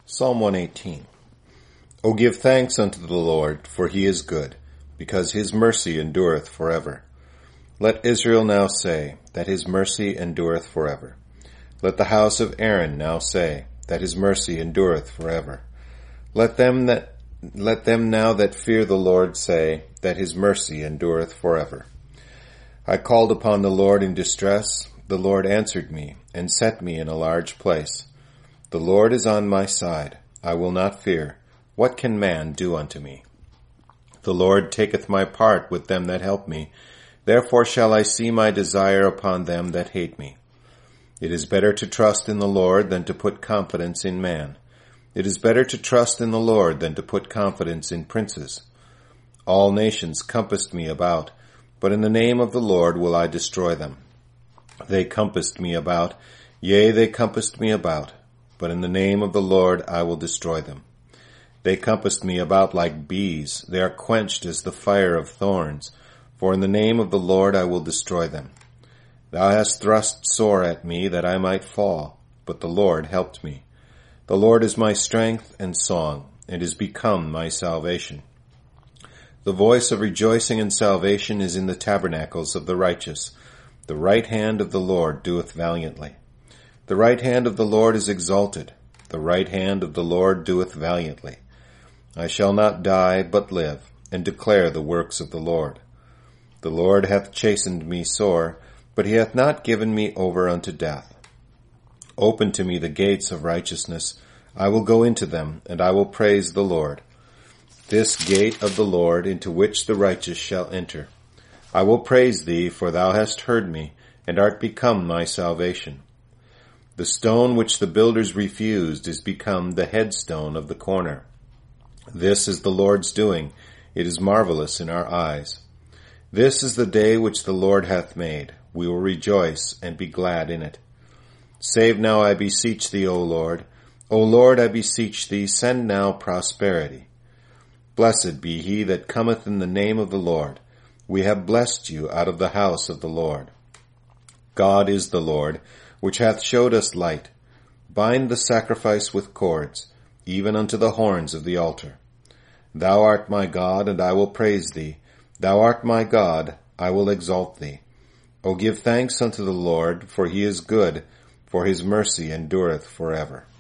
Psalm 118. O give thanks unto the Lord, for he is good, because his mercy endureth forever. Let Israel now say, that his mercy endureth forever. Let the house of Aaron now say, that his mercy endureth forever. Let them now that fear the Lord say, that his mercy endureth forever. I called upon the Lord in distress. The Lord answered me, and set me in a large place. The Lord is on my side. I will not fear. What can man do unto me? The Lord taketh my part with them that help me. Therefore shall I see my desire upon them that hate me. It is better to trust in the Lord than to put confidence in man. It is better to trust in the Lord than to put confidence in princes. All nations compassed me about, but in the name of the Lord will I destroy them. They compassed me about, yea, they compassed me about, but in the name of the Lord I will destroy them. They compassed me about like bees. They are quenched as the fire of thorns. For in the name of the Lord I will destroy them. Thou hast thrust sore at me that I might fall, but the Lord helped me. The Lord is my strength and song, and is become my salvation. The voice of rejoicing and salvation is in the tabernacles of the righteous. The right hand of the Lord doeth valiantly. The right hand of the Lord is exalted. The right hand of the Lord doeth valiantly. I shall not die, but live, and declare the works of the Lord. The Lord hath chastened me sore, but he hath not given me over unto death. Open to me the gates of righteousness. I will go into them, and I will praise the Lord. This gate of the Lord into which the righteous shall enter. I will praise thee, for thou hast heard me, and art become my salvation. The stone which the builders refused is become the headstone of the corner. This is the Lord's doing. It is marvelous in our eyes. This is the day which the Lord hath made. We will rejoice and be glad in it. Save now, I beseech thee, O Lord. O Lord, I beseech thee, send now prosperity. Blessed be he that cometh in the name of the Lord. We have blessed you out of the house of the Lord. God is the Lord, which hath showed us light. Bind the sacrifice with cords, even unto the horns of the altar. Thou art my God, and I will praise thee. Thou art my God, I will exalt thee. O give thanks unto the Lord, for he is good, for his mercy endureth forever.